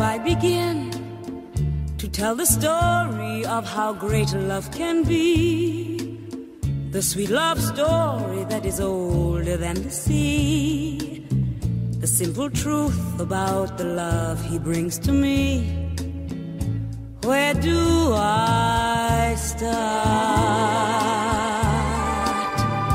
I begin to tell the story of how great love can be? The sweet love story that is older than the sea. The simple truth about the love he brings to me. Where do I start?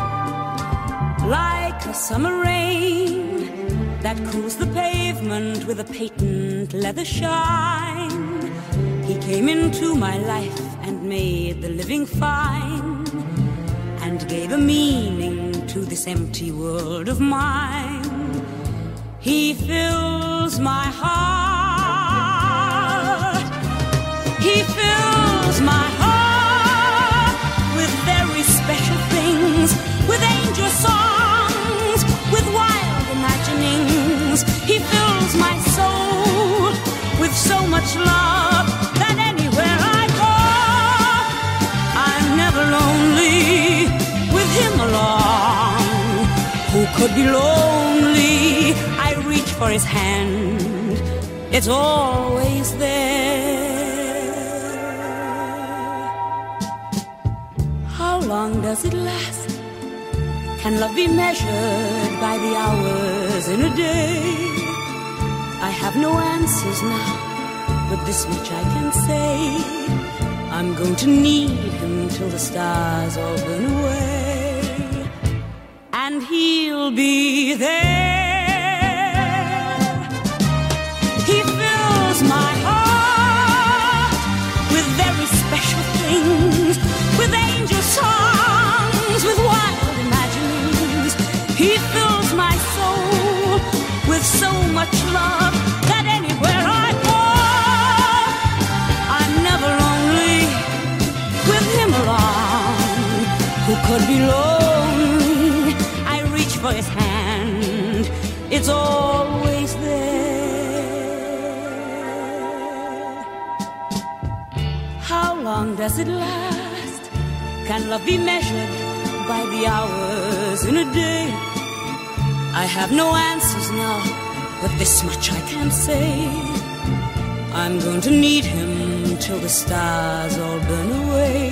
Like a summer rain that cools the pavement with a patent leather shine, he came into my life and made the living fine, and gave a meaning to this empty world of mine. He fills my heart. He fills my heart with very special things, with angel songs, with wild imaginings. He fills my soul with so much love that anywhere I go, I'm never lonely with him along. Who could be lonely? I reach for his hand, it's always there. How long does it last? Can love be measured by the hours in a day? I have no answers now, but this much I can say. I'm going to need him till the stars all burn away, and he'll be there. He fills my heart with very special things, with angel songs, with wild imaginings. He fills my soul with so much love that anywhere I go, I'm never lonely with him along. Who could be lonely? I reach for his hand, it's always there. How long does it last? Can love be measured by the hours in a day? I have no answers now, but this much I can say. I'm going to need him till the stars all burn away,